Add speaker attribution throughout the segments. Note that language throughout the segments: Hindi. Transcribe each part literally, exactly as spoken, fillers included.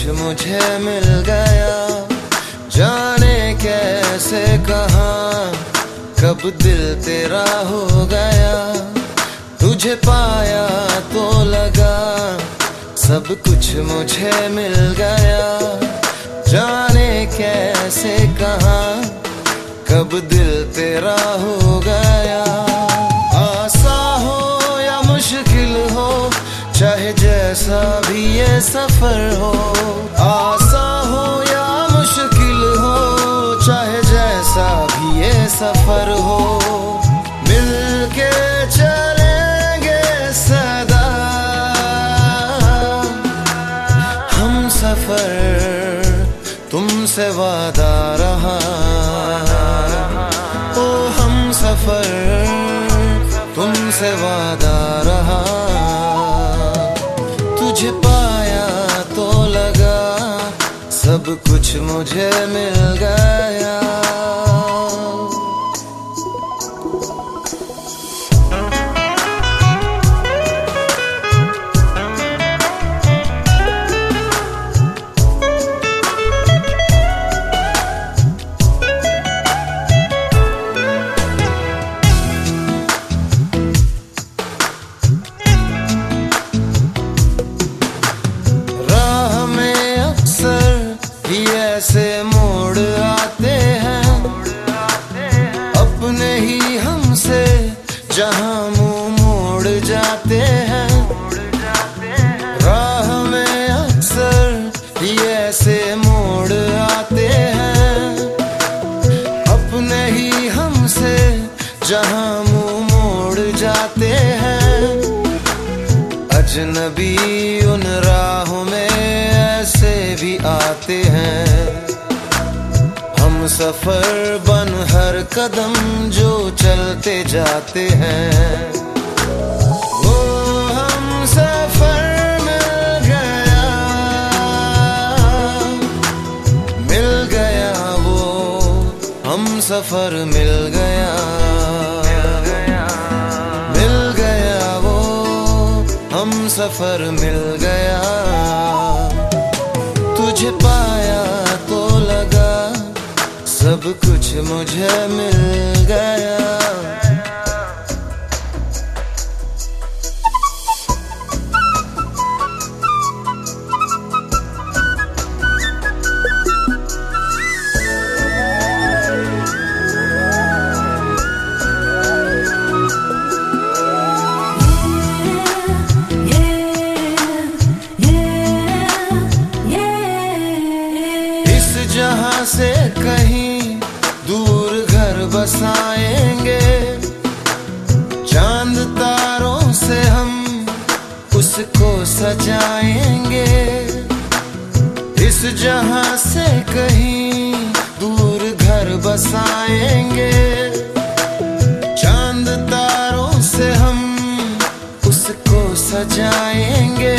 Speaker 1: मुझे मिल गया, जाने कैसे कहाँ कब दिल तेरा हो गया। तुझे पाया तो लगा सब कुछ मुझे मिल गया, जाने कैसे कहाँ कब दिल तेरा हो गया। आसा हो या मुश्किल हो, चाहे जैसा भी ये सफर हो। आसा हो या मुश्किल हो, चाहे जैसा भी ये सफर हो। मिलके चलेंगे सदा हम सफर, तुमसे वादा रहा। ओ हम सफर, तुमसे वादा रहा। तुझे पाया तो लगा सब कुछ मुझे मिल गया। ऐसे मोड़ आते हैं अपने ही हमसे, जहां मुंह मोड़ जाते हैं। राह में अक्सर ही ऐसे मोड़ आते हैं अपने ही हमसे, जहां मुंह मोड़ जाते हैं। अजनबी उन राहों में ऐसे भी आते हैं, हम सफर बन हर कदम जो चलते जाते हैं। वो हम सफर मिल गया, मिल गया वो हम सफर मिल गया, मिल गया वो हम सफर मिल गया। तुझे पाया तो लगा सब कुछ मुझे मिल गया। जहां से कहीं दूर घर बसाएंगे, चांद तारों से हम उसको सजाएंगे। इस जहां से कहीं दूर घर बसाएंगे, चांद तारों से हम उसको सजाएंगे।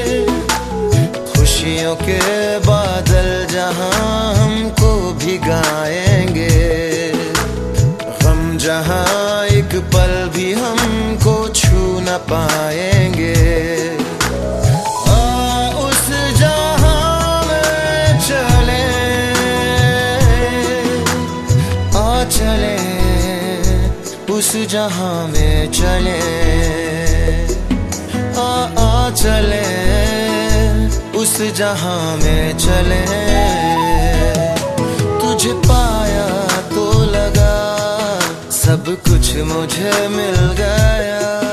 Speaker 1: खुशियों के बादल जहां हमको भिगाएंगे, गम जहां एक पल भी हमको छू न पाएंगे। आ उस जहां में चले, आ चले उस जहां में चले, आ आ चले उस जहां में चले। तुझे पाया तो लगा सब कुछ मुझे मिल गया।